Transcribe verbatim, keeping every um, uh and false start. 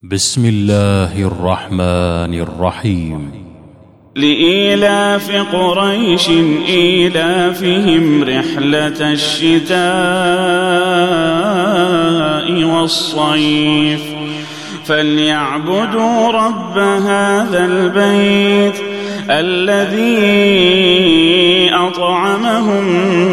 بسم الله الرحمن الرحيم. لإيلاف قريش إيلافهم رحلة الشتاء والصيف فليعبدوا رب هذا البيت الذي أطعمهم